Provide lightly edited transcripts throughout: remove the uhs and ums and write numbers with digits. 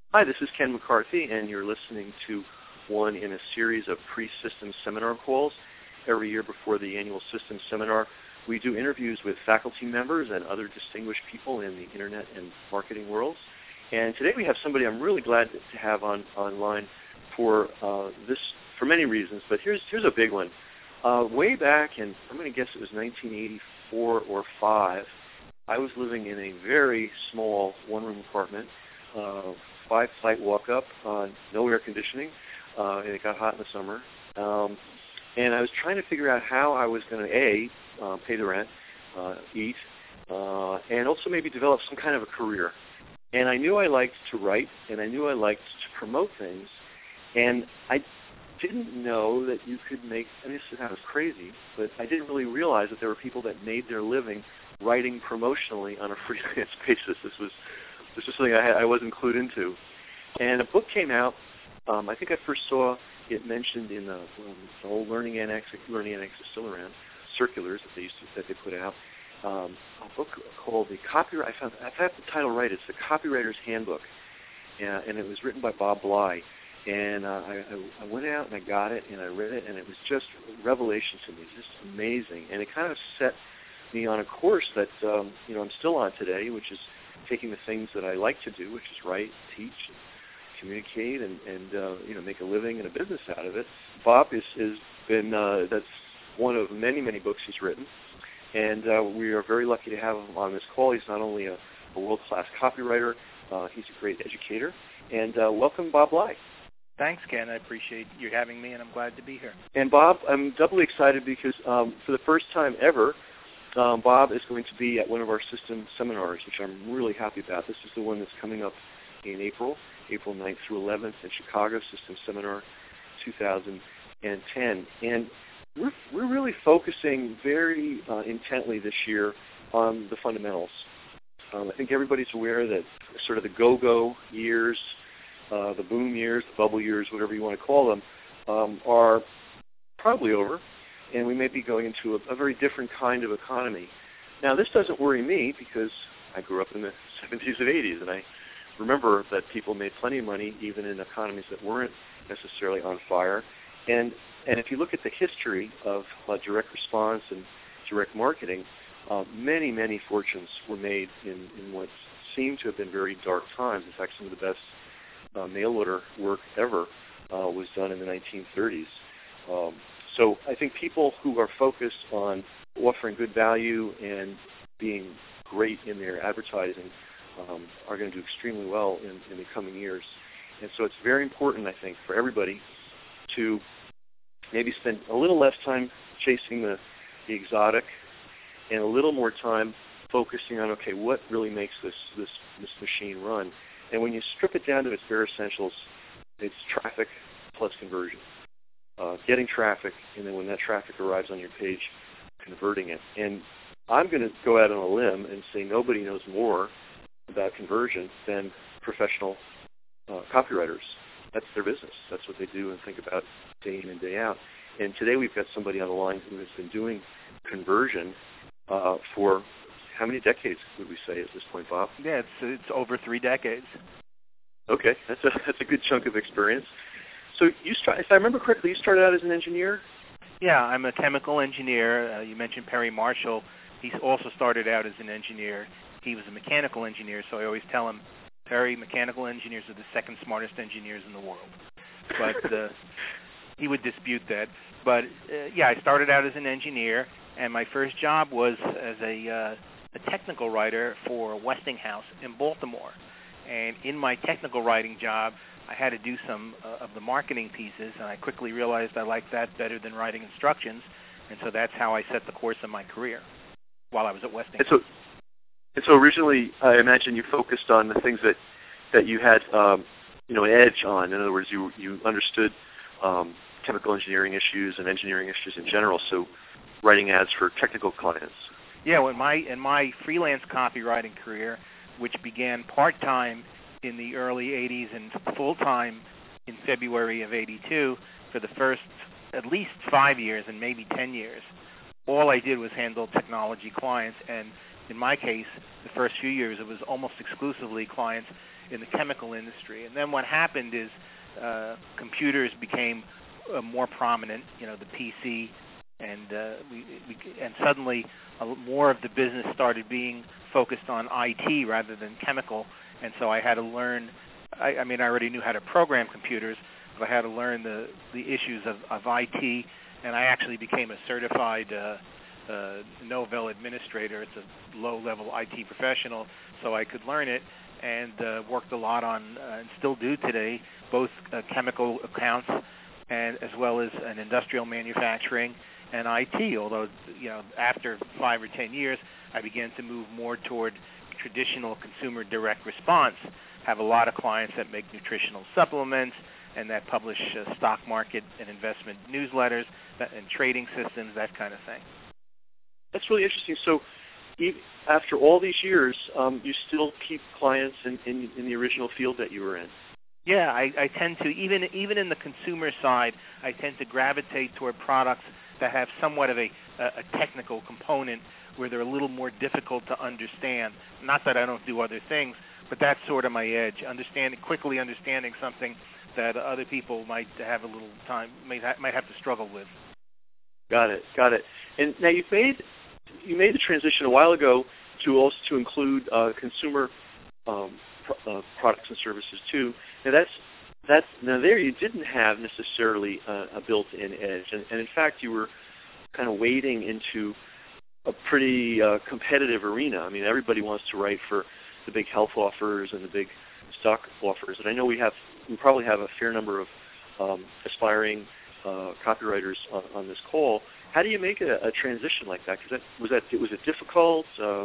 Hi, this is Ken McCarthy, and you're listening to one in a series of pre-systems seminar calls. Every year before the annual systems seminar, we do interviews with faculty members and other distinguished people in the internet and marketing worlds. And today we have somebody I'm really glad to have online for this, for many reasons, but here's a big one. Way back in, I'm going to guess it was 1984 or 5, I was living in a very small one-room apartment, 5-flight walk-up, no air conditioning, and it got hot in the summer. And I was trying to figure out how I was going to, pay the rent, eat, and also maybe develop some kind of a career. And I knew I liked to write, and I knew I liked to promote things, and I didn't know that you could make, I mean, this sounds crazy, but I didn't really realize that there were people that made their living writing promotionally on a freelance basis. This was something I wasn't clued into. And a book came out. I think I first saw it mentioned in the old Learning Annex is still around, circulars that they put out. A book called The Copyright. I've had the title right. It's The Copywriter's Handbook, and it was written by Bob Bly. And I went out and I got it and I read it, and it was just a revelation to me, just amazing. And it kind of set me on a course that I'm still on today, which is taking the things that I like to do, which is write, teach, and communicate, and make a living and a business out of it. Bob has been that's one of many books he's written, and we are very lucky to have him on this call. He's not only a world-class copywriter, he's a great educator. And welcome, Bob Bly. Thanks, Ken. I appreciate you having me, and I'm glad to be here. And Bob, I'm doubly excited because for the first time ever, Bob is going to be at one of our system seminars, which I'm really happy about. This is the one that's coming up in April 9th through 11th in Chicago, System Seminar 2010. And we're really focusing very intently this year on the fundamentals. I think everybody's aware that sort of the go-go years, the boom years, the bubble years, whatever you want to call them, are probably over, and we may be going into a very different kind of economy. Now, this doesn't worry me because I grew up in the 70s and 80s, and I remember that people made plenty of money even in economies that weren't necessarily on fire. And if you look at the history of direct response and direct marketing, many fortunes were made in what seemed to have been very dark times. In fact, some of the best mail order work ever was done in the 1930s. So I think people who are focused on offering good value and being great in their advertising are going to do extremely well in the coming years. And so it's very important, I think, for everybody to maybe spend a little less time chasing the exotic and a little more time focusing on, okay, what really makes this machine run? And when you strip it down to its bare essentials, it's traffic plus conversion. Getting traffic, and then when that traffic arrives on your page, converting it. And I'm going to go out on a limb and say nobody knows more about conversion than professional copywriters. That's their business. That's what they do and think about day in and day out. And today we've got somebody on the line who has been doing conversion for how many decades would we say at this point, Bob? Yeah, it's over 3 decades. Okay, that's a good chunk of experience. So if I remember correctly, you started out as an engineer? Yeah, I'm a chemical engineer. You mentioned Perry Marshall. He also started out as an engineer. He was a mechanical engineer, so I always tell him, Perry, mechanical engineers are the second smartest engineers in the world. But he would dispute that. But yeah, I started out as an engineer, and my first job was as a technical writer for Westinghouse in Baltimore. And in my technical writing job, I had to do some of the marketing pieces, and I quickly realized I liked that better than writing instructions, and so that's how I set the course of my career while I was at Westinghouse. And so originally, I imagine you focused on the things that you had, an edge on. In other words, you understood chemical engineering issues and engineering issues in general, so writing ads for technical clients. Yeah, in my freelance copywriting career, which began part-time in the early 80s and full-time in February of 82, for the first at least 5 years and maybe 10 years, all I did was handle technology clients. And in my case, the first few years, it was almost exclusively clients in the chemical industry. And then what happened is computers became more prominent, the PC, and and suddenly more of the business started being focused on IT rather than chemical. And so I had to learn. I mean, I already knew how to program computers, but I had to learn the issues of IT, and I actually became a certified Novell administrator. It's a low-level IT professional, so I could learn it, and worked a lot on, and still do today, both chemical accounts and as well as an industrial manufacturing and IT. Although, after 5 or 10 years, I began to move more toward traditional consumer direct response. Have a lot of clients that make nutritional supplements and that publish stock market and investment newsletters and trading systems, that kind of thing. That's really interesting. So after all these years, you still keep clients in the original field that you were in? Yeah, I tend to, even in the consumer side, I tend to gravitate toward products that have somewhat of a technical component where they're a little more difficult to understand. Not that I don't do other things, but that's sort of my edge, quickly understanding something that other people might have a little time, might have to struggle with. Got it. And now you made the transition a while ago to include consumer products and services too. Now there you didn't have necessarily a built-in edge, and in fact you were kind of wading into a pretty competitive arena. I mean, everybody wants to write for the big health offers and the big stock offers, and I know we probably have a fair number of aspiring copywriters on this call. How do you make a transition like that? Because was it difficult?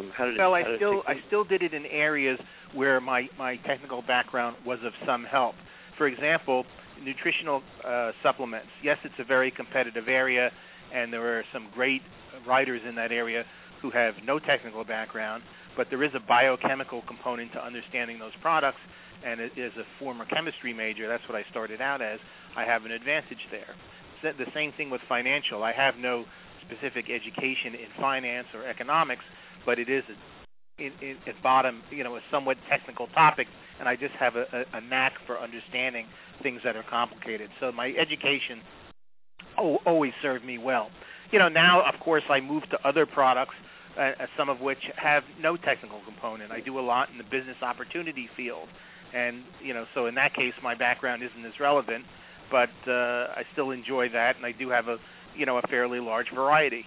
I still did it in areas where my technical background was of some help. For example, nutritional supplements. Yes, it's a very competitive area, and there are some great writers in that area who have no technical background, but there is a biochemical component to understanding those products, and as a former chemistry major, that's what I started out as, I have an advantage there. The same thing with financial. I have no specific education in finance or economics, but it is at bottom, a somewhat technical topic, and I just have a knack for understanding things that are complicated. So my education always served me well. Now, of course, I move to other products, some of which have no technical component. I do a lot in the business opportunity field, and so in that case, my background isn't as relevant, but I still enjoy that, and I do have a fairly large variety.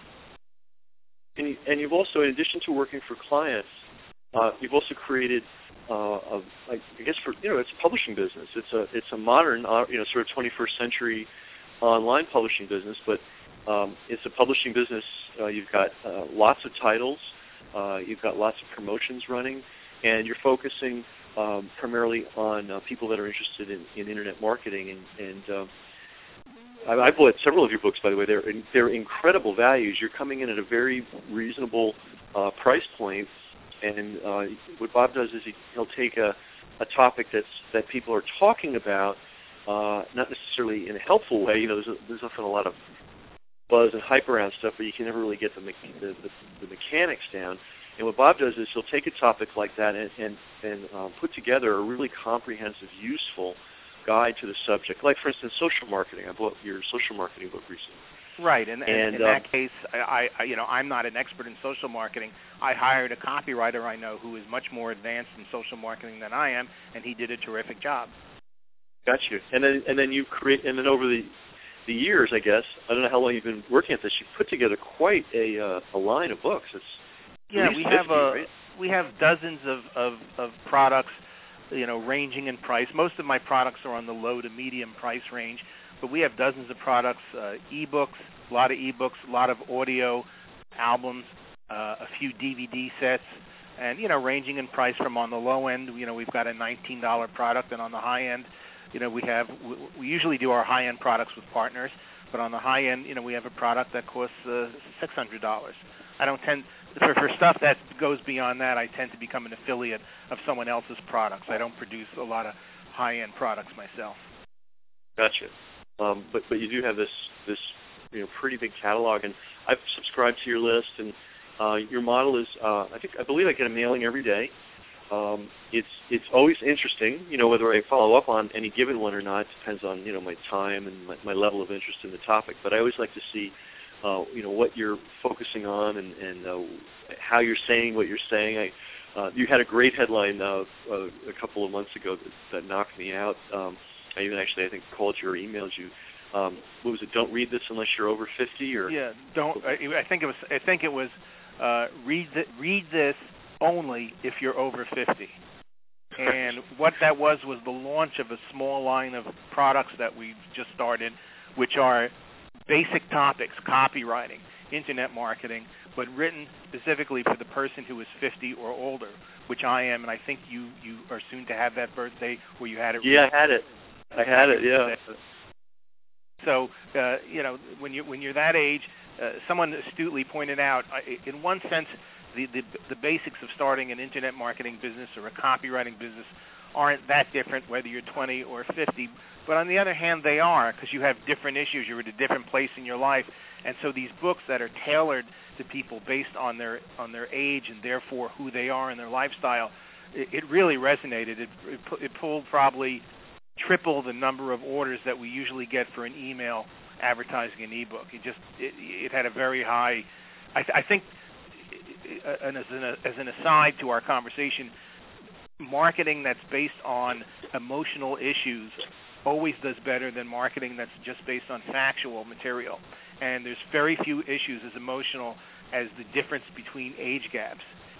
And you've also, in addition to working for clients, you've also created, it's a publishing business. It's a modern, sort of 21st century online publishing business, but it's a publishing business. You've got lots of titles, you've got lots of promotions running, and you're focusing primarily on people that are interested in internet marketing. And I bought several of your books, by the way. They're incredible values. You're coming in at a very reasonable price point, and what Bob does is he'll take a topic that people are talking about, not necessarily in a helpful way. There's often a lot of buzz and hype around stuff, but you can never really get the mechanics down. And what Bob does is he'll take a topic like that and put together a really comprehensive, useful guide to the subject. Like, for instance, social marketing. I bought your social marketing book recently. Right, and in that case, I'm not an expert in social marketing. I hired a copywriter I know who is much more advanced in social marketing than I am, and he did a terrific job. Got you. And then you create, and then over the years, I guess, I don't know how long you've been working at this, you've put together quite a line of books. We have dozens of products, ranging in price. Most of my products are on the low to medium price range, but we have dozens of products, e-books, a lot of audio albums, a few DVD sets, and ranging in price from on the low end, we've got a $19 product, and on the high end, we usually do our high end products with partners, but on the high end, we have a product that costs $600. I don't tend for stuff that goes beyond that. I tend to become an affiliate of someone else's products. I don't produce a lot of high end products myself. Gotcha. But you do have this pretty big catalog, and I've subscribed to your list, and your model is I believe I get a mailing every day, it's always interesting, whether I follow up on any given one or not. Depends on, my time and my level of interest in the topic. But I always like to see, what you're focusing on and how you're saying what you're saying. You had a great headline a couple of months ago that knocked me out. I even actually, I think, called you or emailed you. What was it? Don't read this unless you're over 50, or yeah, don't. I think it was read this only if you're over 50. And what that was the launch of a small line of products that we've just started, which are basic topics: copywriting, internet marketing, but written specifically for the person who is 50 or older, which I am, and I think you are soon to have that birthday where you had it. Yeah, I had it. Yeah. So when you're that age, someone astutely pointed out, in one sense, the basics of starting an internet marketing business or a copywriting business aren't that different whether you're 20 or 50. But on the other hand, they are, because you have different issues. You're at a different place in your life, and so these books that are tailored to people based on their age and therefore who they are and their lifestyle, it really resonated. It pulled probably triple the number of orders that we usually get for an email advertising an ebook. It had a very high. I think, and as an aside to our conversation, marketing that's based on emotional issues always does better than marketing that's just based on factual material. And there's very few issues as emotional as the difference between age gaps.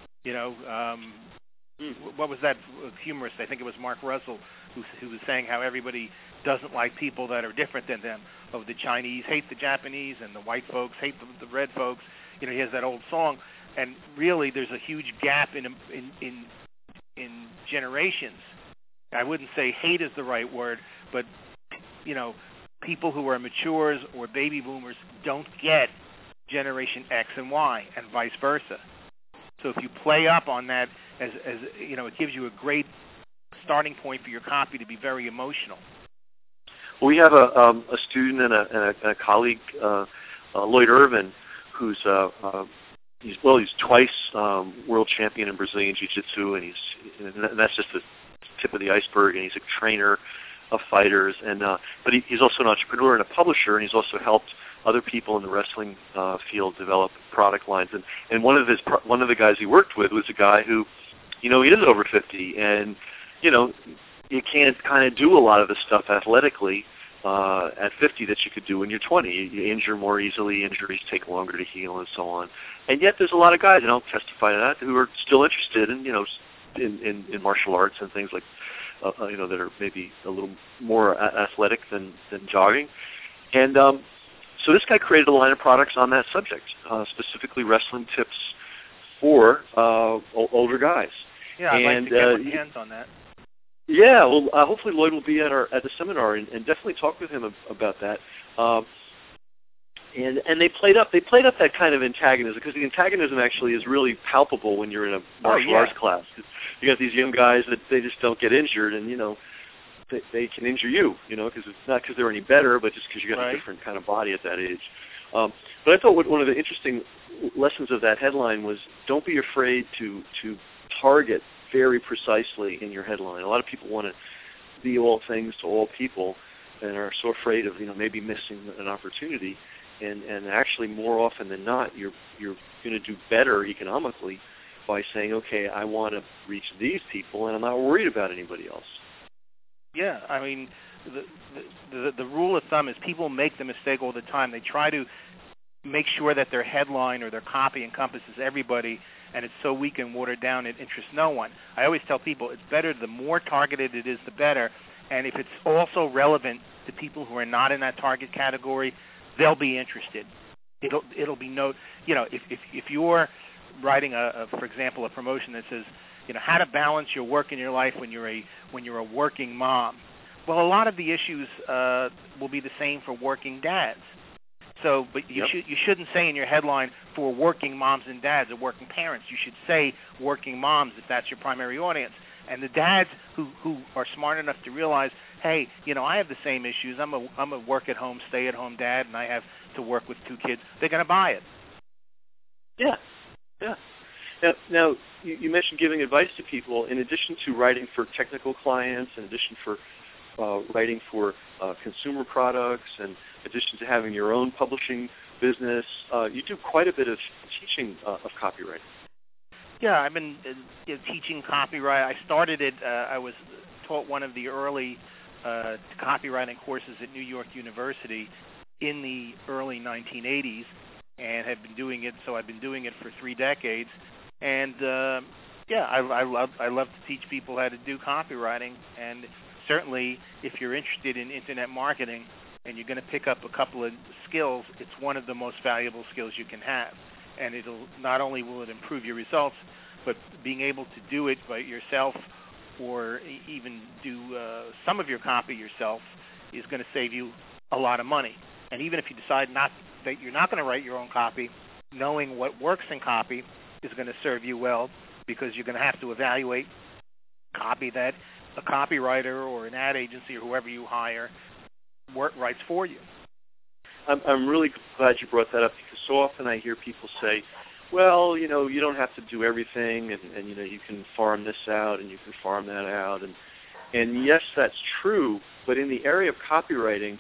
What was that humorist? I think it was Mark Russell who was saying how everybody doesn't like people that are different than them. Oh, the Chinese hate the Japanese, and the white folks hate the red folks. He has that old song, and really there's a huge gap in generations. I wouldn't say hate is the right word, but people who are matures or baby boomers don't get Generation X and Y, and vice versa. So if you play up on that, as it gives you a great starting point for your copy to be very emotional. We have a student and a colleague, Lloyd Irvin, who's he's twice world champion in Brazilian Jiu-Jitsu, and that's just the tip of the iceberg. And he's a trainer of fighters, but he's also an entrepreneur and a publisher, and he's also helped other people in the wrestling field develop product lines. And one of the guys he worked with was a guy who, he is over 50, and you can't kind of do a lot of the stuff athletically at 50 that you could do when you're 20. You injure more easily, injuries take longer to heal, and so on. And yet there's a lot of guys, and I'll testify to that, who are still interested in martial arts and things like, that are maybe a little more athletic than jogging. And so this guy created a line of products on that subject, specifically wrestling tips for older guys. Yeah, I'd like to get my hands on that. Yeah, well, hopefully Lloyd will be at the seminar and definitely talk with him about that. And they played up that kind of antagonism, because the antagonism actually is really palpable when you're in a martial arts class. You got these young guys that they just don't get injured, and they can injure you, because it's not because they're any better, but just because you got a different kind of body at that age. But I thought one of the interesting lessons of that headline was, don't be afraid to target very precisely in your headline. A lot of people want to be all things to all people and are so afraid of maybe missing an opportunity. And actually, more often than not, you're going to do better economically by saying, okay, I want to reach these people, and I'm not worried about anybody else. Yeah, I mean, the rule of thumb is people make the mistake all the time. They try to make sure that their headline or their copy encompasses everybody, and it's so weak and watered down it interests no one. I always tell people it's better, the more targeted it is, the better. And if it's also relevant to people who are not in that target category, they'll be interested. It'll be if you're writing for example, a promotion that says, how to balance your work and your life when you're a working mom. Well, a lot of the issues will be the same for working dads. So, but you shouldn't say in your headline for working moms and dads or working parents. You should say working moms if that's your primary audience. And the dads who are smart enough to realize, hey, I have the same issues. I'm a work-at-home, stay-at-home dad, and I have to work with 2 kids. They're going to buy it. Yeah. Now you mentioned giving advice to people. In addition to writing for technical clients, in addition for writing for consumer products, and in addition to having your own publishing business, you do quite a bit of teaching of copywriting. Yeah, I've been teaching copyright. I started it. I was taught one of the early copywriting courses at New York University in the early 1980s, and have been doing it. So I've been doing it for 3 decades, and I love to teach people how to do copywriting. And certainly, if you're interested in internet marketing and you're going to pick up a couple of skills, it's one of the most valuable skills you can have. And it'll not only will it improve your results, but being able to do it by yourself, or even do some of your copy yourself, is going to save you a lot of money. And even if you decide that you're not going to write your own copy, knowing what works in copy is going to serve you well, because you're going to have to evaluate copy that a copywriter or an ad agency or whoever you hire writes for you. I'm really glad you brought that up, because so often I hear people say, well, you don't have to do everything, and you can farm this out and you can farm that out, and yes, that's true. But in the area of copywriting,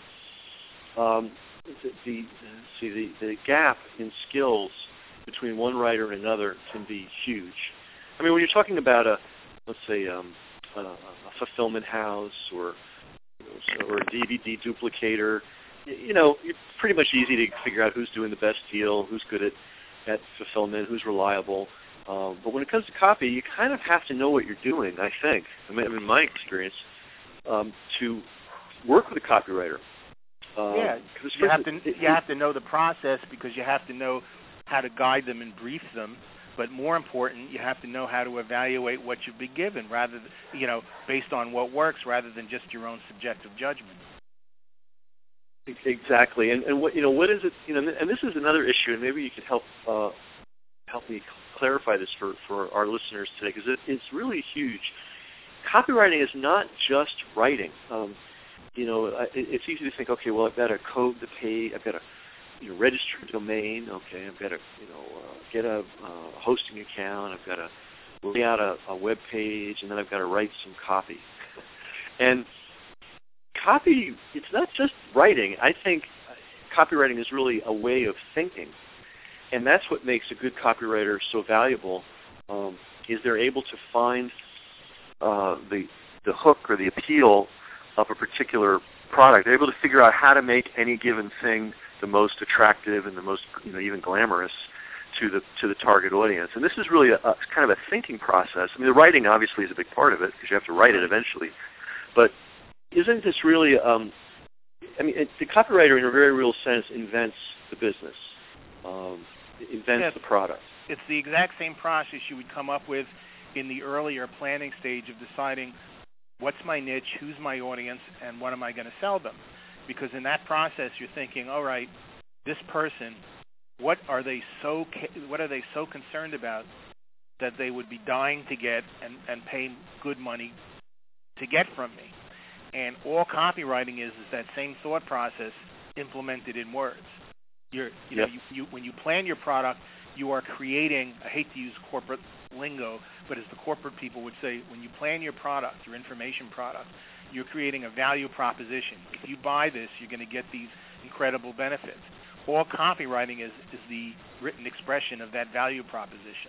the gap in skills between one writer and another can be huge. I mean, when you're talking about let's say a fulfillment house or a DVD duplicator, it's pretty much easy to figure out who's doing the best deal, who's good at fulfillment, who's reliable. But when it comes to copy, you kind of have to know what you're doing, I think. I mean, in my experience, to work with a copywriter. You have to know the process, because you have to know how to guide them and brief them. But more important, you have to know how to evaluate what you've been given, rather than, based on what works, rather than just your own subjective judgment. Exactly, and what is it? And this is another issue, and maybe you could help me clarify this for our listeners today, because it's really huge. Copywriting is not just writing. It's easy to think, okay, well, I've got to code the page, I've got to register a domain, okay, I've got to get a hosting account, I've got to lay out a web page, and then I've got to write some copy. And copy, it's not just writing. I think copywriting is really a way of thinking, and that's what makes a good copywriter so valuable. Is they're able to find the hook or the appeal of a particular product. They're able to figure out how to make any given thing the most attractive and the most even glamorous to the target audience. And this is really a kind of a thinking process. I mean, the writing obviously is a big part of it, because you have to write it eventually. But isn't this really, the copywriter in a very real sense invents the business, invents the product. It's the exact same process you would come up with in the earlier planning stage of deciding what's my niche, who's my audience, and what am I going to sell them. Because in that process, you're thinking, all right, this person, what are they so concerned about that they would be dying to get and pay good money to get from me? And all copywriting is that same thought process implemented in words. When you plan your product, you are creating, I hate to use corporate lingo, but as the corporate people would say, when you plan your product, your information product, you're creating a value proposition. If you buy this, you're going to get these incredible benefits. All copywriting is the written expression of that value proposition.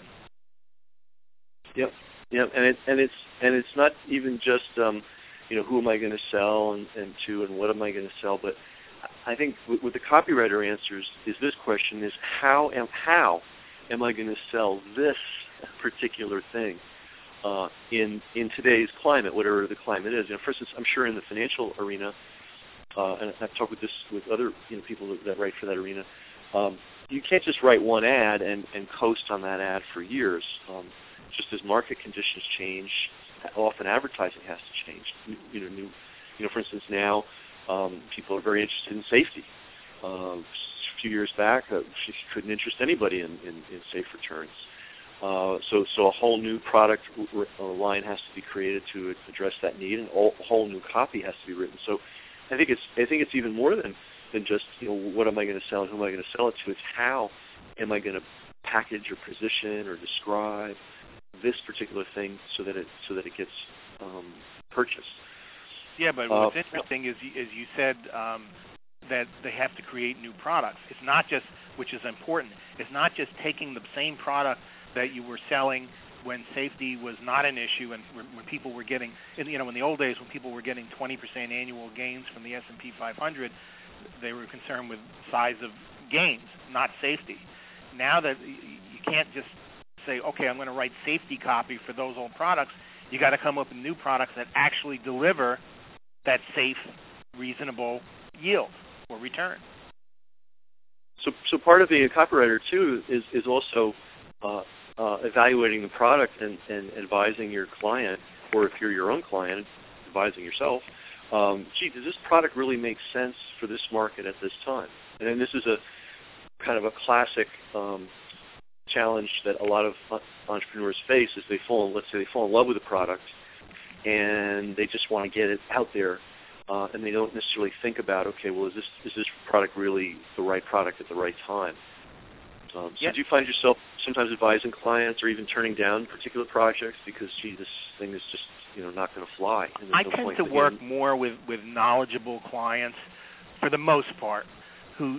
Yep. And it's not even just who am I going to sell and to, and what am I going to sell, but I think what the copywriter answers is this question: is how am I going to sell this particular thing in today's climate, whatever the climate is. For instance, I'm sure in the financial arena, and I've talked with other people that write for that arena, you can't just write one ad and coast on that ad for years. Just as market conditions change, often advertising has to change. For instance, now people are very interested in safety. A few years back, she couldn't interest anybody in safe returns. So a whole new product line has to be created to address that need, and a whole new copy has to be written. So I think it's even more than just what am I going to sell and who am I going to sell it to. It's how am I going to package or position or describe this particular thing so that it gets purchased. Yeah, but what's interesting is you said that they have to create new products. It's not just, which is important, it's not just taking the same product that you were selling when safety was not an issue and when people were getting, in the old days when people were getting 20% annual gains from the S&P 500, they were concerned with size of gains, not safety. Now that you can't just say, okay, I'm going to write safety copy for those old products, you got to come up with new products that actually deliver that safe, reasonable yield or return. So part of being a copywriter too is also evaluating the product and advising your client, or if you're your own client, advising yourself. Gee, does this product really make sense for this market at this time? And then this is a kind of a classic challenge that a lot of entrepreneurs face is let's say they fall in love with a product and they just want to get it out there, and they don't necessarily think about, okay, well, is this product really the right product at the right time? So do you find yourself sometimes advising clients or even turning down particular projects because, gee, this thing is just not going to fly? I tend to work more with knowledgeable clients for the most part, who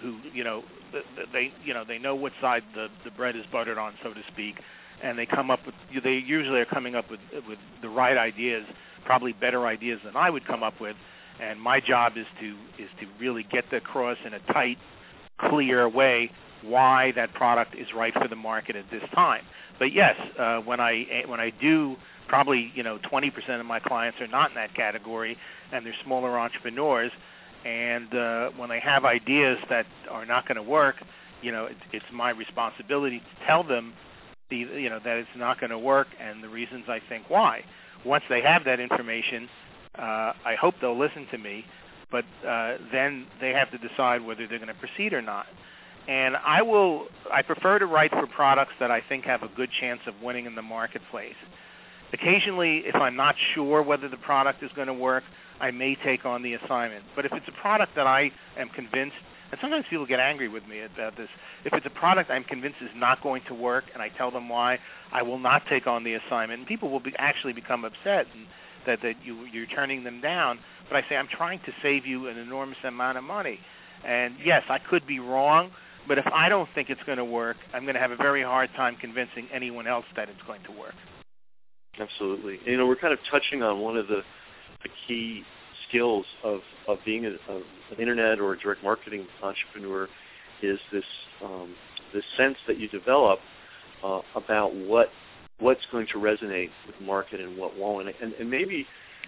they know what side the bread is buttered on, so to speak, and they usually are coming up with the right ideas, probably better ideas than I would come up with, and my job is to really get across in a tight, clear way why that product is right for the market at this time. But yes, when I do, probably 20% of my clients are not in that category, and they're smaller entrepreneurs. And when they have ideas that are not going to work, it's my responsibility to tell them that it's not going to work and the reasons I think why. Once they have that information, I hope they'll listen to me, but then they have to decide whether they're going to proceed or not. And I prefer to write for products that I think have a good chance of winning in the marketplace. Occasionally, if I'm not sure whether the product is going to work, I may take on the assignment. But if it's a product that I am convinced, and sometimes people get angry with me about this, if it's a product I'm convinced is not going to work and I tell them why, I will not take on the assignment. And people will actually become upset and that you're turning them down. But I say, I'm trying to save you an enormous amount of money. And yes, I could be wrong, but if I don't think it's going to work, I'm going to have a very hard time convincing anyone else that it's going to work. Absolutely. We're kind of touching on one of the key skills of being an internet or a direct marketing entrepreneur is this sense that you develop about what's going to resonate with the market and what won't. And maybe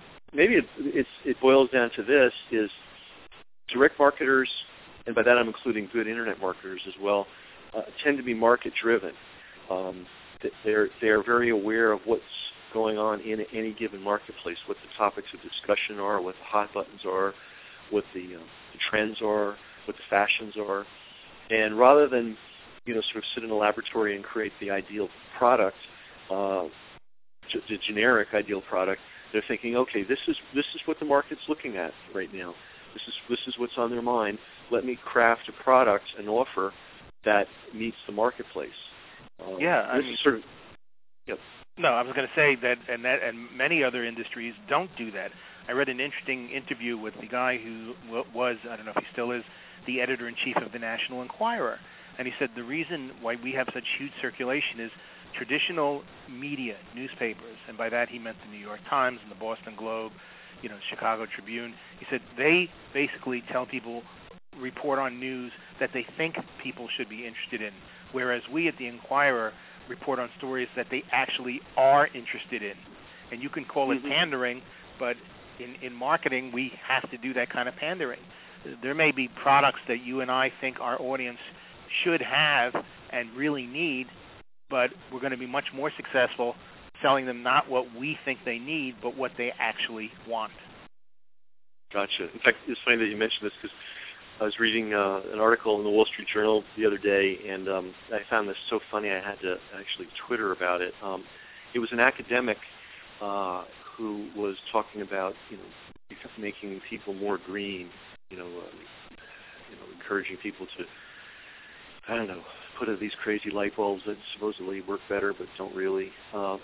it boils down to this: is direct marketers, and by that I'm including good internet marketers as well, tend to be market driven. They are very aware of what's going on in any given marketplace, what the topics of discussion are, what the hot buttons are, what the trends are, what the fashions are. And rather than sort of sit in a laboratory and create the ideal product, the generic ideal product, they're thinking, okay, this is what the market's looking at right now. This is what's on their mind. Let me craft a product, an offer that meets the marketplace. No, I was going to say that many other industries don't do that. I read an interesting interview with the guy who was, I don't know if he still is, the editor-in-chief of the National Enquirer. And he said the reason why we have such huge circulation is traditional media, newspapers, and by that he meant the New York Times and the Boston Globe, Chicago Tribune. He said they basically tell people, report on news that they think people should be interested in, whereas we at the Enquirer report on stories that they actually are interested in. And you can call it pandering, but in marketing, we have to do that kind of pandering. There may be products that you and I think our audience should have and really need, but we're going to be much more successful selling them not what we think they need, but what they actually want. Gotcha. In fact, it's funny that you mentioned this because I was reading an article in the Wall Street Journal the other day, and I found this so funny I had to actually Twitter about it. It was an academic who was talking about, making people more green, encouraging people to, put in these crazy light bulbs that supposedly work better but don't really, and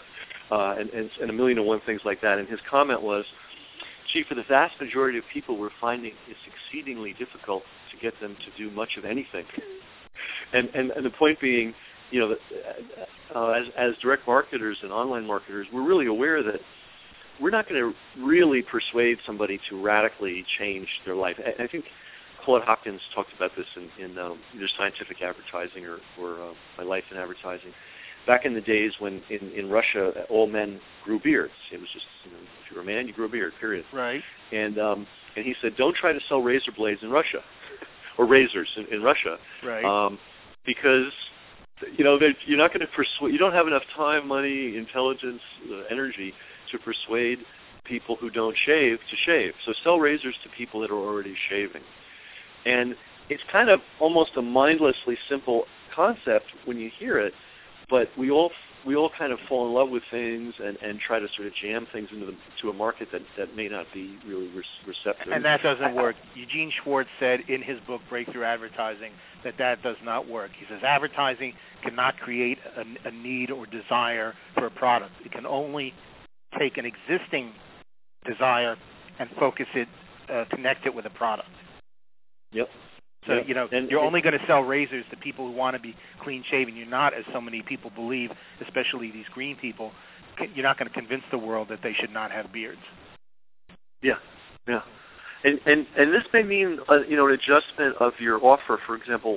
a million and one things like that. And his comment was, gee, for the vast majority of people, we're finding it's exceedingly difficult to get them to do much of anything. And the point being, you know, that, as direct marketers and online marketers, we're really aware that we're not going to really persuade somebody to radically change their life. I think Claude Hopkins talked about this in either Scientific Advertising or My Life in Advertising. Back in the days when in Russia all men grew beards, it was just, you know, if you were a man, you grew a beard, period. Right. And he said, don't try to sell razor blades in Russia, or razors in Russia, right? Because you know you're not going to persuade. You don't have enough time, money, intelligence, energy to persuade people who don't shave to shave. So sell razors to people that are already shaving. And it's kind of almost a mindlessly simple concept when you hear it, but we all kind of fall in love with things and try to sort of jam things into a market that may not be really receptive. And that doesn't work. Eugene Schwartz said in his book, Breakthrough Advertising, that does not work. He says advertising cannot create a need or desire for a product. It can only take an existing desire and focus it, connect it with a product. Yep. So, you know, you're only going to sell razors to people who want to be clean-shaven. You're not, as so many people believe, especially these green people, you're not going to convince the world that they should not have beards. Yeah, yeah. And this may mean, you know, an adjustment of your offer. For example,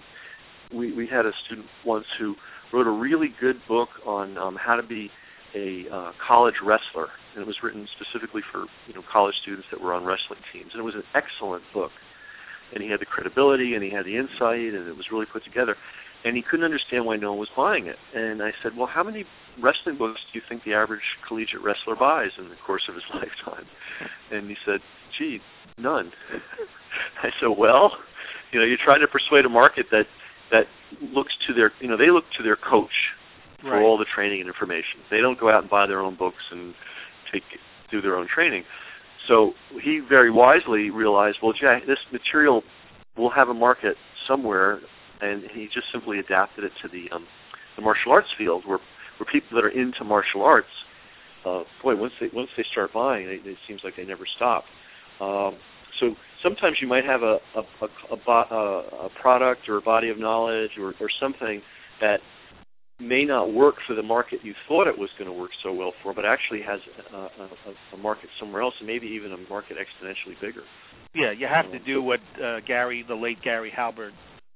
we had a student once who wrote a really good book on how to be a college wrestler, and it was written specifically for, you know, college students that were on wrestling teams. And it was an excellent book. And he had the credibility, and he had the insight, and it was really put together. And he couldn't understand why no one was buying it. And I said, well, how many wrestling books do you think the average collegiate wrestler buys in the course of his lifetime? And he said, gee, none. I said, well, you know, you're trying to persuade a market that looks to their, you know, they look to their coach for all the training and information. They don't go out and buy their own books and do their own training. So he very wisely realized, well, gee, this material will have a market somewhere, and he just simply adapted it to the martial arts field, where people that are into martial arts, once they start buying, it seems like they never stop. So sometimes you might have a product or a body of knowledge or something that may not work for the market you thought it was going to work so well for, but actually has a market somewhere else, and maybe even a market exponentially bigger. Yeah, you have to do what the late Gary Halbert,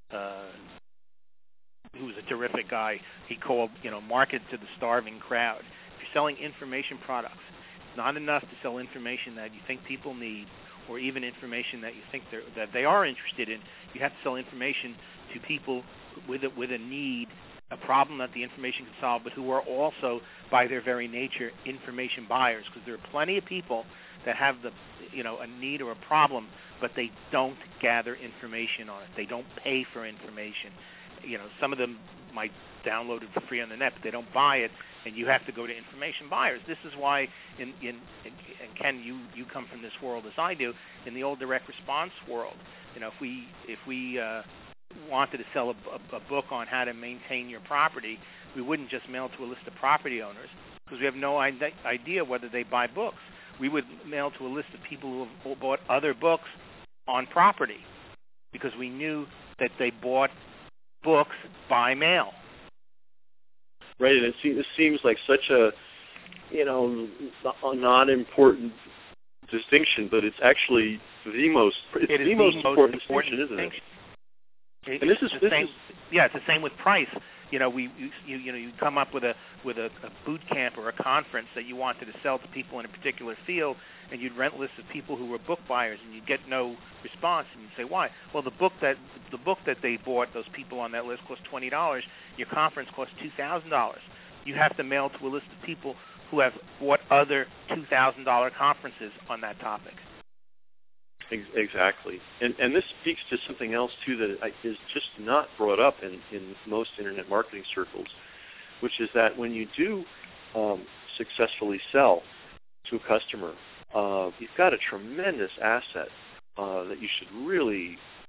who was a terrific guy, he called, you know, market to the starving crowd. If you're selling information products, it's not enough to sell information that you think people need, or even information that you think that they are interested in. You have to sell information to people with a need, a problem that the information can solve, but who are also, by their very nature, information buyers. Because there are plenty of people that have a need or a problem, but they don't gather information on it. They don't pay for information. You know, some of them might download it for free on the net, but they don't buy it, and you have to go to information buyers. This is why, and Ken, you come from this world as I do, in the old direct response world. You know, if we wanted to sell a book on how to maintain your property, we wouldn't just mail to a list of property owners, because we have no idea whether they buy books. We would mail to a list of people who have bought other books on property, because we knew that they bought books by mail. Right, and it seems like such a, you know, a non-important distinction, but it's actually the most important distinction, isn't it? And it's the same with price. You know, you come up with a boot camp or a conference that you wanted to sell to people in a particular field, and you'd rent lists of people who were book buyers, and you'd get no response, and you'd say, why? Well, the book that they bought, those people on that list, cost $20. Your conference cost $2,000. You have to mail to a list of people who have bought other $2,000 conferences on that topic. Exactly, and this speaks to something else too that is just not brought up in most internet marketing circles, which is that when you do successfully sell to a customer, you've got a tremendous asset that you should really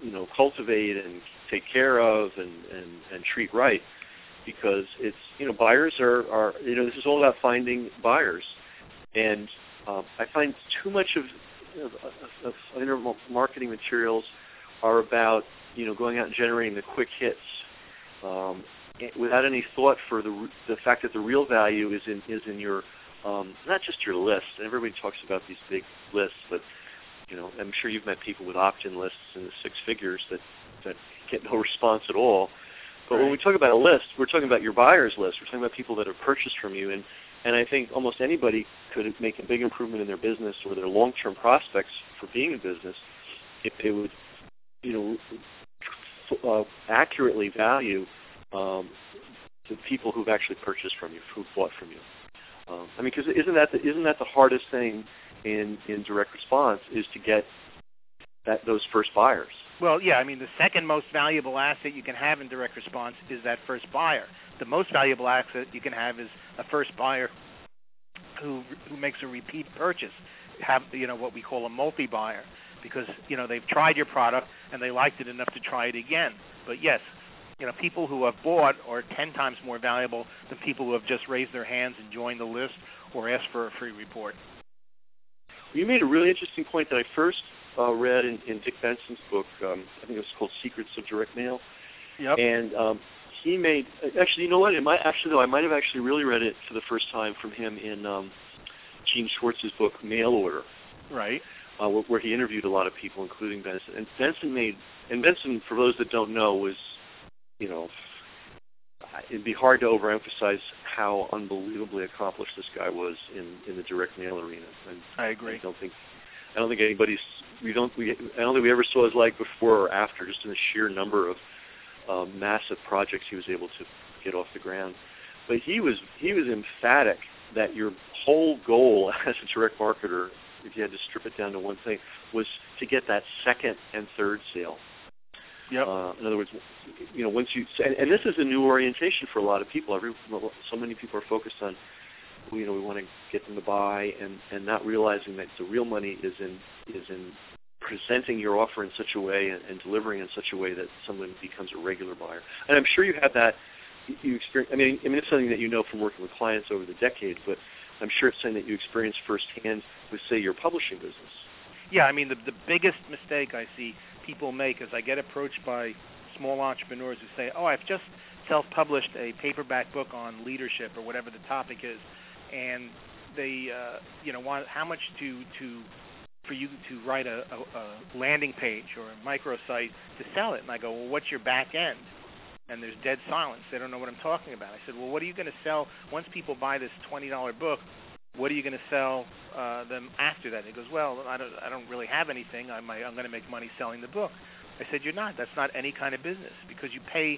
cultivate and take care of and treat right, because it's buyers are this is all about finding buyers, and I find too much of marketing materials are about going out and generating the quick hits without any thought for the fact that the real value is in your not just your list. Everybody talks about these big lists, but I'm sure you've met people with opt-in lists in the six figures that get no response at all. But when we talk about a list, we're talking about your buyer's list. We're talking about people that have purchased from you, and I think almost anybody could make a big improvement in their business or their long-term prospects for being in business if they would, accurately value the people who've actually purchased from you, who've bought from you. Because isn't that the hardest thing in direct response, is to get those first buyers? Well, yeah. The second most valuable asset you can have in direct response is that first buyer. The most valuable asset you can have is a first buyer who makes a repeat purchase. Have what we call a multi-buyer, because they've tried your product and they liked it enough to try it again. But yes, people who have bought are 10 times more valuable than people who have just raised their hands and joined the list or asked for a free report. You made a really interesting point that I first read in Dick Benson's book. I think it was called Secrets of Direct Mail. Yep. And he made, actually, you know what? I might have actually really read it for the first time from him in Gene Schwartz's book Mail Order. Right. Where he interviewed a lot of people, including Benson. And Benson, for those that don't know, was, it'd be hard to overemphasize how unbelievably accomplished this guy was in the direct mail arena. And I agree. I don't think anybody's. I don't think we ever saw his like before or after, just in the sheer number of massive projects he was able to get off the ground. But he was emphatic that your whole goal as a direct marketer, if you had to strip it down to one thing, was to get that second and third sale. Yep. In other words, once you, and this is a new orientation for a lot of people. So many people are focused on, we want to get them to buy, and not realizing that the real money is in presenting your offer in such a way and delivering in such a way that someone becomes a regular buyer. And I'm sure you have that. You experience. It's something that you know from working with clients over the decades, but I'm sure it's something that you experience firsthand with, say, your publishing business. Yeah, the biggest mistake I see people make is I get approached by small entrepreneurs who say, I've just self-published a paperback book on leadership or whatever the topic is, and they want how much for you to write a landing page or a microsite to sell it. And I go, well, what's your back end? And there's dead silence. They don't know what I'm talking about. I said, well, what are you going to sell once people buy this $20 book? What are you going to sell them after that? He goes, well, I don't really have anything. I'm going to make money selling the book. I said, you're not. That's not any kind of business, because you pay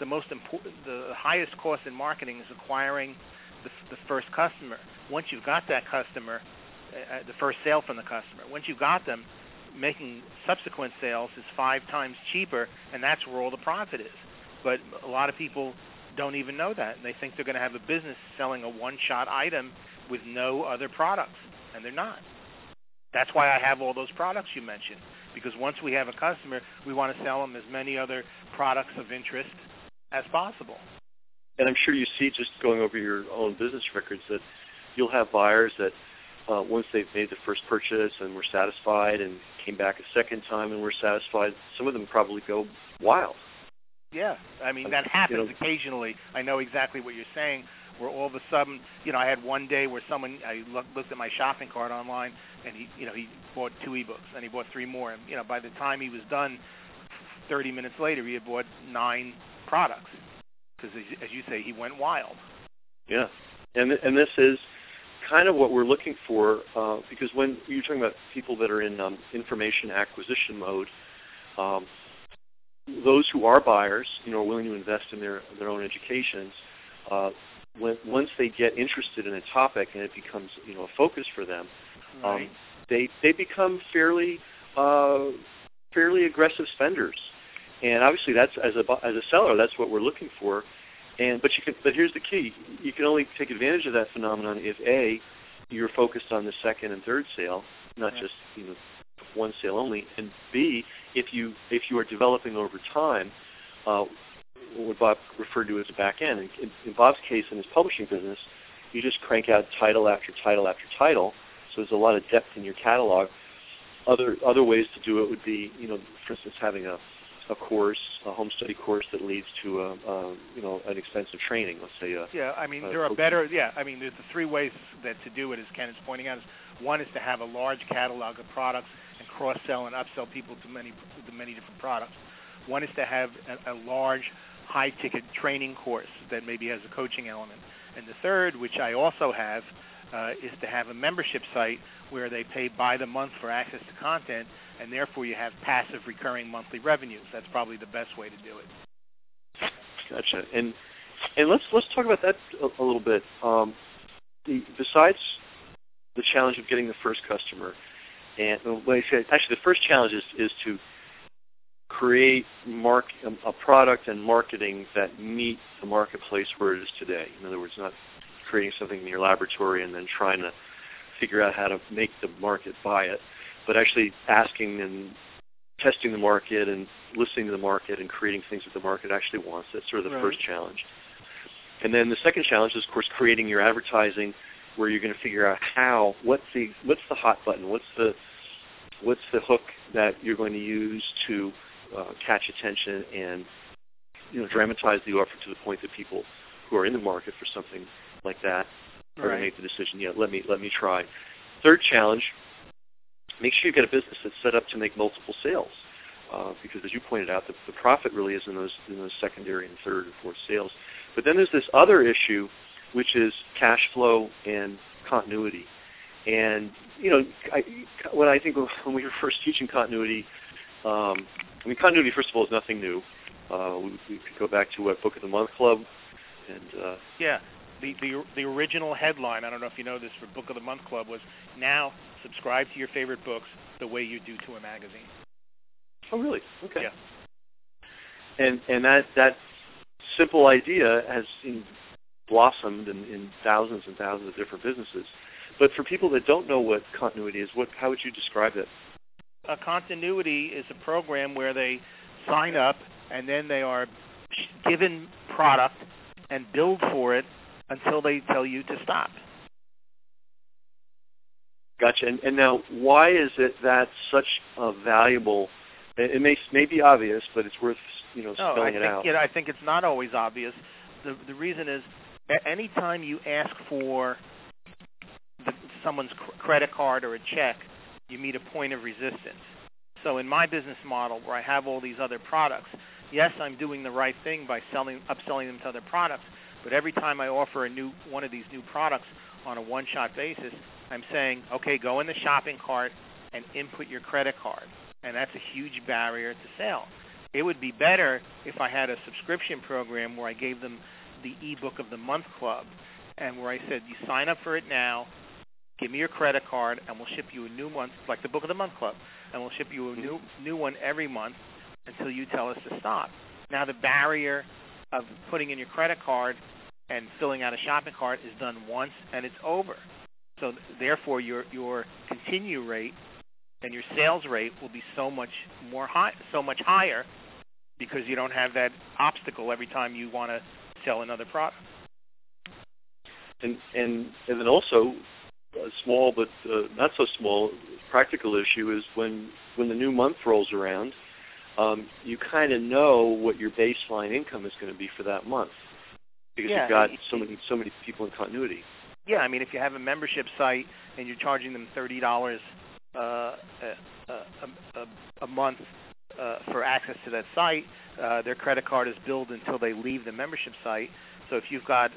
the highest cost in marketing is acquiring the first customer. Once you've got that customer, the first sale from the customer, once you've got them, making subsequent sales is 5 times cheaper, and that's where all the profit is. But a lot of people don't even know that, and they think they're going to have a business selling a one-shot item with no other products, and they're not. That's why I have all those products you mentioned, because once we have a customer, we want to sell them as many other products of interest as possible. And I'm sure you see, just going over your own business records, that you'll have buyers that once they've made the first purchase and were satisfied and came back a second time and were satisfied, some of them probably go wild. Yeah, that happens occasionally. I know exactly what you're saying, where all of a sudden, I had one day where I looked at my shopping cart online, and he bought 2 ebooks, and he bought 3 more, and by the time he was done, 30 minutes later, he had bought 9 products, because as you say, he went wild. Yeah, and this is kind of what we're looking for, because when you're talking about people that are in information acquisition mode, those who are buyers, are willing to invest in their own educations, once they get interested in a topic and it becomes a focus for them, right. They become fairly aggressive spenders, and obviously that's as a seller, that's what we're looking for. But here's the key: you can only take advantage of that phenomenon if A, you're focused on the second and third sale, not just one sale only. And B, if you are developing over time, what Bob referred to as a back end. In Bob's case, in his publishing business, you just crank out title after title after title. So there's a lot of depth in your catalog. Other ways to do it would be, for instance, having a course, a home study course that leads to an expensive training. Let's say. There are better. Yeah, there's the three ways that to do it, as Ken is pointing out. One is to have a large catalog of products and cross-sell and upsell people to many different products. One is to have a large, high-ticket training course that maybe has a coaching element. And the third, which I also have, is to have a membership site where they pay by the month for access to content, and therefore you have passive recurring monthly revenues. That's probably the best way to do it. Gotcha. And let's talk about that a little bit. Besides the challenge of getting the first customer, and actually the first challenge is to create a product and marketing that meet the marketplace where it is today. In other words, not creating something in your laboratory and then trying to figure out how to make the market buy it, but actually asking and testing the market and listening to the market and creating things that the market actually wants. That's sort of the first challenge. And then the second challenge is, of course, creating your advertising where you're going to figure out what's the hot button, what's the hook that you're going to use to catch attention and dramatize the offer to the point that people who are in the market for something like that are going to make the decision. Let me try. Third challenge: make sure you've got a business that's set up to make multiple sales, because as you pointed out, the profit really is in those secondary and third and fourth sales. But then there's this other issue, which is cash flow and continuity. And when I think when we were first teaching continuity. Continuity, first of all, is nothing new. We could go back to Book of the Month Club, and the original headline, I don't know if you know this, for Book of the Month Club was, "Now subscribe to your favorite books the way you do to a magazine." Oh, really? Okay. Yeah. And that simple idea has blossomed in thousands and thousands of different businesses. But for people that don't know what continuity is, how would you describe it? A continuity is a program where they sign up and then they are given product and billed for it until they tell you to stop. Gotcha. And now, why is it that such a valuable? It may be obvious, but it's worth spelling it out. I think it's not always obvious. The reason is, any time you ask for someone's credit card or a check, you meet a point of resistance. So in my business model, where I have all these other products, yes, I'm doing the right thing by upselling them to other products, but every time I offer one of these new products on a one-shot basis, I'm saying, okay, go in the shopping cart and input your credit card. And that's a huge barrier to sale. It would be better if I had a subscription program where I gave them the e-Book of the Month Club, and where I said, you sign up for it now, give me your credit card, and we'll ship you a new one, like the Book of the Month Club, and we'll ship you a new one every month until you tell us to stop. Now, the barrier of putting in your credit card and filling out a shopping cart is done once, and it's over. So therefore, your continue rate and your sales rate will be so much higher, because you don't have that obstacle every time you want to sell another product. And then also, a small but not so small practical issue is when the new month rolls around, you kind of know what your baseline income is going to be for that month, because you've got so many people in continuity. Yeah, if you have a membership site and you're charging them $30 a month for access to that site, their credit card is billed until they leave the membership site. So if you've got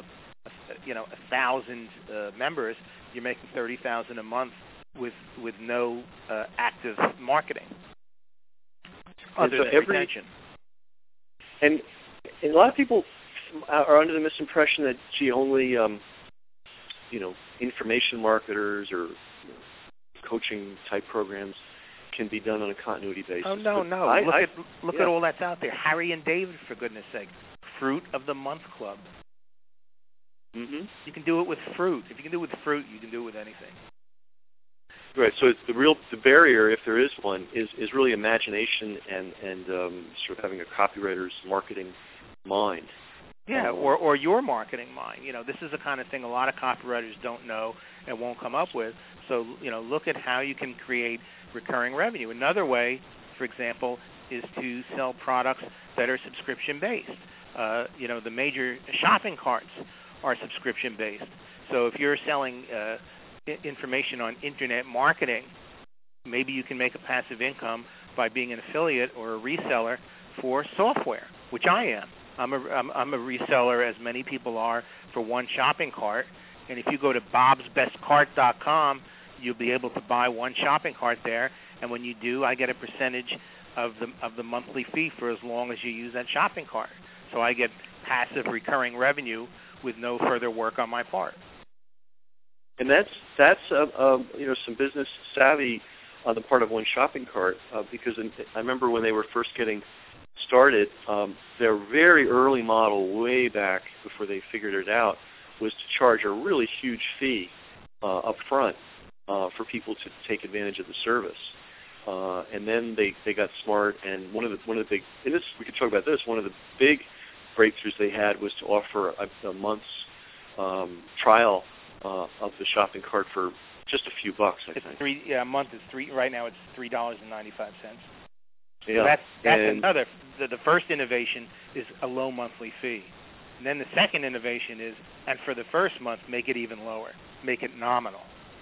1,000 members, you're making $30,000 a month with no active marketing other than retention. And a lot of people are under the misimpression that only information marketers or coaching type programs can be done on a continuity basis. Oh no! Look at all that's out there. Harry and David, for goodness sake, Fruit of the Month Club. Mm-hmm. You can do it with fruit. If you can do it with fruit, you can do it with anything. Right. So the barrier, if there is one, is really imagination and sort of having a copywriter's marketing mind. Yeah, or your marketing mind. This is the kind of thing a lot of copywriters don't know and won't come up with. So, look at how you can create recurring revenue. Another way, for example, is to sell products that are subscription-based. The major shopping carts are subscription-based. So if you're selling information on internet marketing, maybe you can make a passive income by being an affiliate or a reseller for software, which I am. I'm a reseller, as many people are, for one shopping cart. And if you go to bobsbestcart.com, you'll be able to buy one shopping cart there. And when you do, I get a percentage of the monthly fee for as long as you use that shopping cart. So I get passive recurring revenue with no further work on my part. And that's some business savvy on the part of one shopping cart, because I remember when they were first getting started, their very early model, way back before they figured it out, was to charge a really huge fee up front for people to take advantage of the service. And then they got smart, and one of the big, and this, we could talk about this, one of the big breakthroughs they had was to offer a month's trial of the shopping cart for just a few bucks, I think. A month is right now it's $3.95. Yeah. So that's another. The first innovation is a low monthly fee. And then the second innovation is, and for the first month, make it even lower. Make it nominal.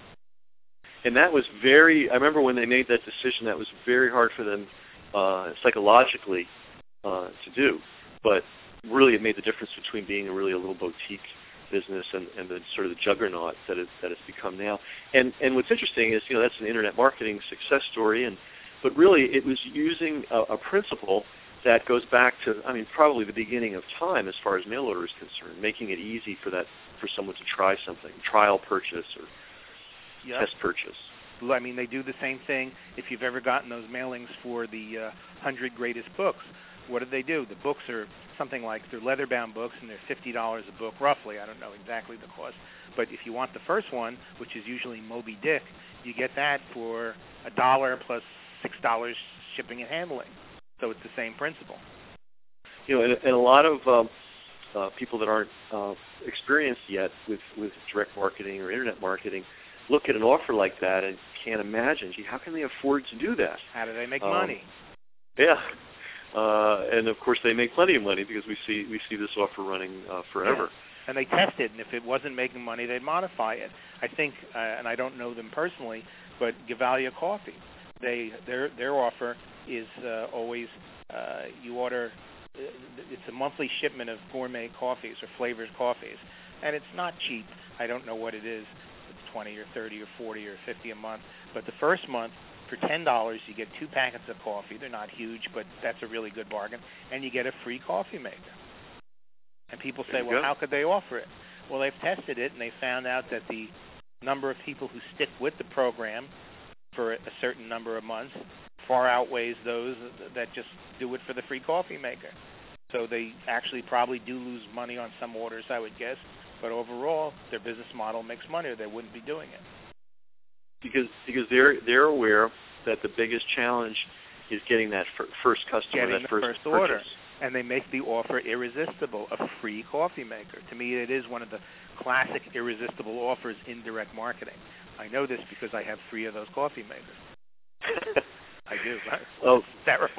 And that was I remember when they made that decision, that was very hard for them psychologically to do. But really it made the difference between being a little boutique business and the sort of the juggernaut that it's become now. And what's interesting is, that's an internet marketing success story, but really it was using a principle that goes back to, probably the beginning of time as far as mail order is concerned, making it easy for someone to try something, trial purchase or test purchase. They do the same thing. If you've ever gotten those mailings for the 100 greatest books, what do? The books are something like, they're leather-bound books, and they're $50 a book, roughly. I don't know exactly the cost. But if you want the first one, which is usually Moby Dick, you get that for $1 plus $6 shipping and handling. So it's the same principle. And a lot of people that aren't experienced yet with direct marketing or internet marketing look at an offer like that and can't imagine, how can they afford to do that? How do they make money? Yeah. And of course they make plenty of money because we see this offer running forever. Yeah. And they test it, and if it wasn't making money, they'd modify it. I think, and I don't know them personally, but Gevalia Coffee, their offer is always you order. It's a monthly shipment of gourmet coffees or flavored coffees, and it's not cheap. I don't know what it is. It's 20 or 30 or 40 or 50 a month. But the first month, for $10, you get 2 packets of coffee. They're not huge, but that's a really good bargain. And you get a free coffee maker. And people say, well, how could they offer it? Well, they've tested it, and they found out that the number of people who stick with the program for a certain number of months far outweighs those that just do it for the free coffee maker. So they actually probably do lose money on some orders, I would guess. But overall, their business model makes money, or they wouldn't be doing it. Because they're aware that the biggest challenge is getting that first customer, getting that the first purchase. order. And they make the offer irresistible, a free coffee maker. To me, it is one of the classic irresistible offers in direct marketing. I know this because I have 3 of those coffee makers. I do. Oh, it's terrible.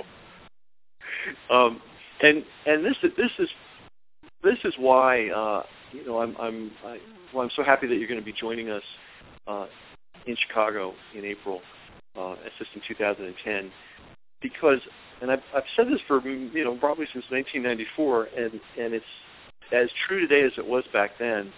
And this is why I'm so happy that you're going to be joining us in Chicago in April, Assistant 2010, because, and I've said this for probably since 1994, and it's as true today as it was back then.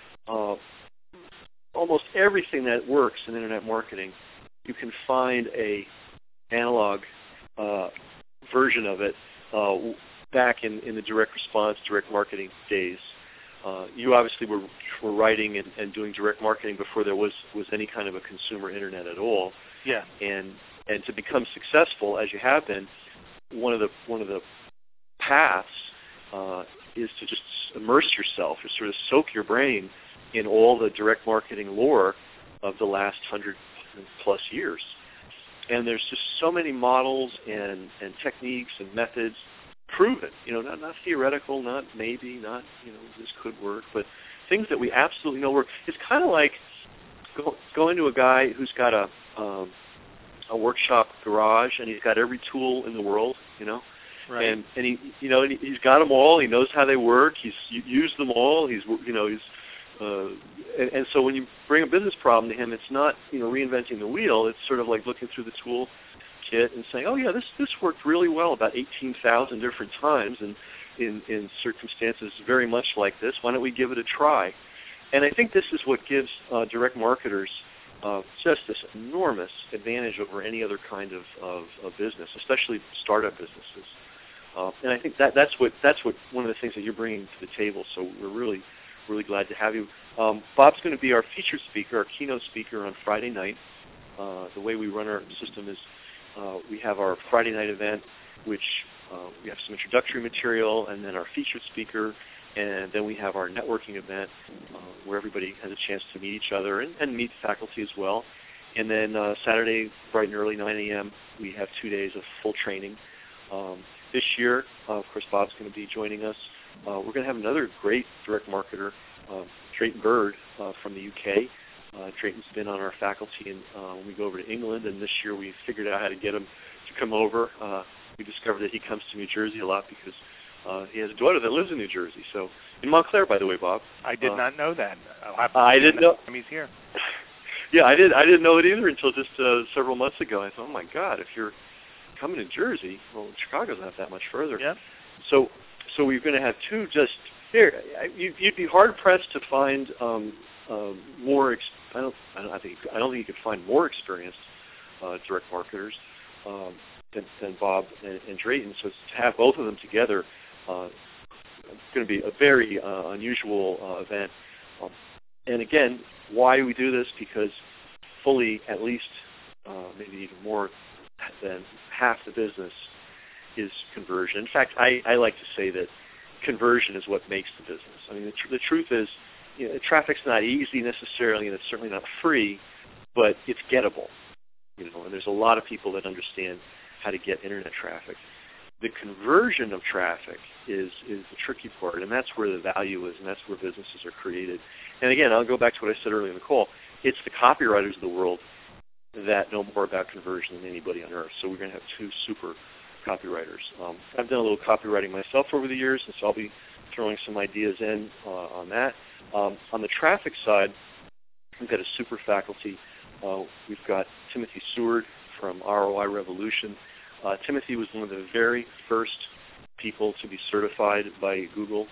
Almost everything that works in internet marketing, you can find a analog version of it back in the direct response, direct marketing days. You obviously were writing and doing direct marketing before there was any kind of a consumer internet at all. Yeah. And to become successful as you have been, one of the paths is to just immerse yourself, or sort of soak your brain in all the direct marketing lore of the last plus years. And there's just so many models and techniques and methods proven, not theoretical, not maybe, not, this could work, but things that we absolutely know work. It's kind of like going to a guy who's got a workshop garage and he's got every tool in the world, Right. And he, he's got them all. He knows how they work. He's used them all. And so when you bring a business problem to him, it's not, reinventing the wheel. It's sort of like looking through the tool kit and saying, oh yeah, this worked really well about 18,000 different times and in circumstances very much like this. Why don't we give it a try? And I think this is what gives direct marketers just this enormous advantage over any other kind of business, especially startup businesses. And I think that's what one of the things that you're bringing to the table. So we're really, really glad to have you. Bob's going to be our featured speaker, our keynote speaker on Friday night. The way we run our system is we have our Friday night event, which we have some introductory material, and then our featured speaker, and then we have our networking event where everybody has a chance to meet each other and meet faculty as well. And then Saturday, bright and early, 9 a.m., we have 2 days of full training. This year, of course, Bob's going to be joining us. We're going to have another great direct marketer, Drayton Bird from the UK. Drayton's been on our faculty when we go over to England, and this year we figured out how to get him to come over. We discovered that he comes to New Jersey a lot because he has a daughter that lives in New Jersey. So in Montclair, by the way, Bob. I did not know that. I'll have to I didn't know. He's here. Yeah, I didn't know it either until just several months ago. I thought, oh my God, if you're coming to Jersey, well, Chicago's not that much further. Yeah. So we're going to have two just here. You'd be hard pressed to find more. I don't think you could find more experienced direct marketers than Bob and Drayton. So to have both of them together, it's going to be a very unusual event. And again, why we do this? Because fully, at least maybe even more than half the business is conversion. In fact, I like to say that conversion is what makes the business. I mean, the truth is, traffic's not easy necessarily, and it's certainly not free, but it's gettable. And there's a lot of people that understand how to get internet traffic. The conversion of traffic is the tricky part, and that's where the value is, and that's where businesses are created. And again, I'll go back to what I said earlier in the call. It's the copywriters of the world that know more about conversion than anybody on earth. So we're going to have two super copywriters. I've done a little copywriting myself over the years, and so I'll be throwing some ideas in on that. On the traffic side, we've got a super faculty. We've got Timothy Seward from ROI Revolution. Timothy was one of the very first people to be certified by Google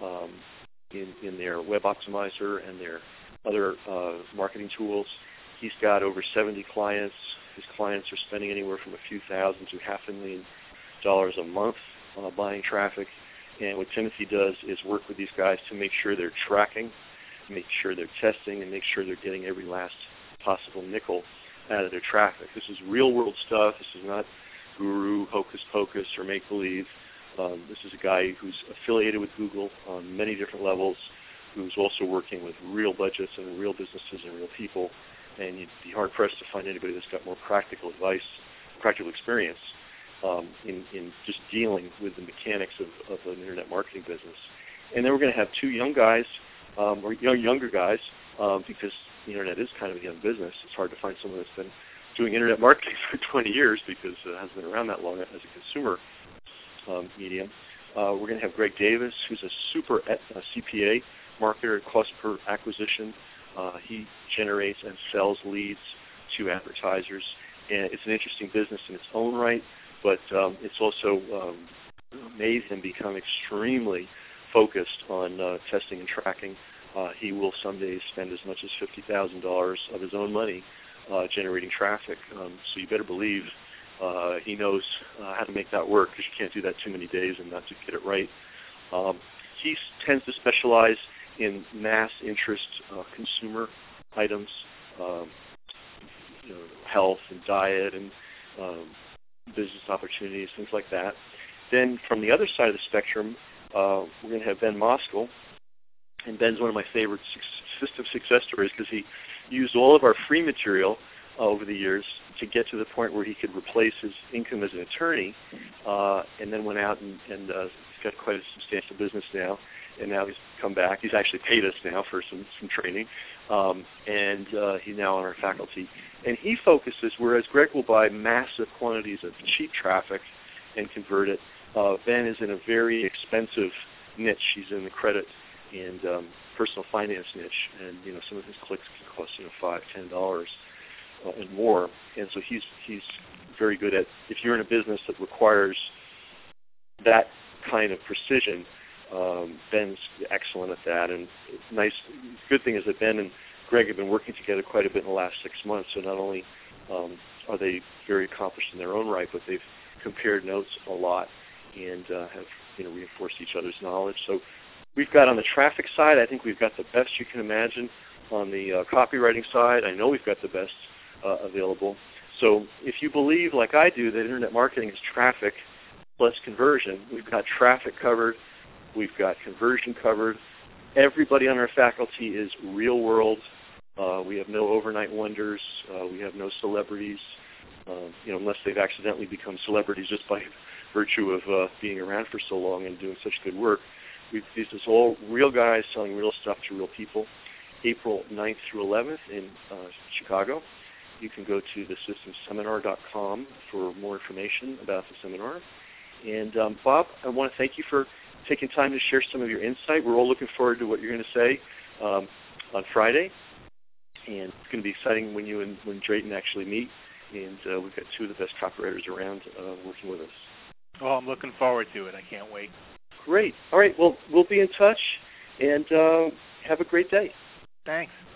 in their web optimizer and their other marketing tools. He's got over 70 clients. His clients are spending anywhere from a few thousand to $500,000 a month buying traffic. And what Timothy does is work with these guys to make sure they're tracking, make sure they're testing, and make sure they're getting every last possible nickel out of their traffic. This is real-world stuff. This is not guru, hocus-pocus, or make-believe. This is a guy who's affiliated with Google on many different levels, who's also working with real budgets and real businesses and real people. And you'd be hard-pressed to find anybody that's got more practical advice, practical experience in just dealing with the mechanics of an internet marketing business. And then we're going to have two young guys, or younger guys, because the internet is kind of a young business. It's hard to find someone that's been doing internet marketing for 20 years because it hasn't been around that long as a consumer medium. We're going to have Greg Davis, who's a super CPA marketer, cost per acquisition. He generates and sells leads to advertisers. And it's an interesting business in its own right, but it's also made him become extremely focused on testing and tracking. He will someday spend as much as $50,000 of his own money generating traffic. So you better believe he knows how to make that work, because you can't do that too many days and not to get it right. He tends to specialize in mass interest consumer items, health and diet and business opportunities, things like that. Then from the other side of the spectrum, we're going to have Ben Moskal. And Ben's one of my favorite system success stories because he used all of our free material over the years to get to the point where he could replace his income as an attorney, and then went out and he's got quite a substantial business now. And now he's come back. He's actually paid us now for some training, and he's now on our faculty. And he focuses, whereas Greg will buy massive quantities of cheap traffic and convert it, Ben is in a very expensive niche. He's in the credit and personal finance niche, and some of his clicks can cost $5-10 and more. And so he's very good at, if you're in a business that requires that kind of precision, Ben's excellent at that. And good thing is that Ben and Greg have been working together quite a bit in the last 6 months. So not only are they very accomplished in their own right, but they've compared notes a lot and have reinforced each other's knowledge. So we've got on the traffic side, I think we've got the best you can imagine. On the copywriting side, I know we've got the best available. So if you believe, like I do, that internet marketing is traffic plus conversion, we've got traffic covered. We've got conversion covered. Everybody on our faculty is real world. We have no overnight wonders. We have no celebrities, unless they've accidentally become celebrities just by virtue of being around for so long and doing such good work. This is all real guys selling real stuff to real people. April 9th through 11th in Chicago. You can go to thesystemseminar.com for more information about the seminar. And Bob, I want to thank you for taking time to share some of your insight. We're all looking forward to what you're going to say on Friday. And it's going to be exciting when you and Drayton actually meet. And we've got two of the best copywriters around working with us. Well, I'm looking forward to it. I can't wait. Great. All right. Well, we'll be in touch. And have a great day. Thanks.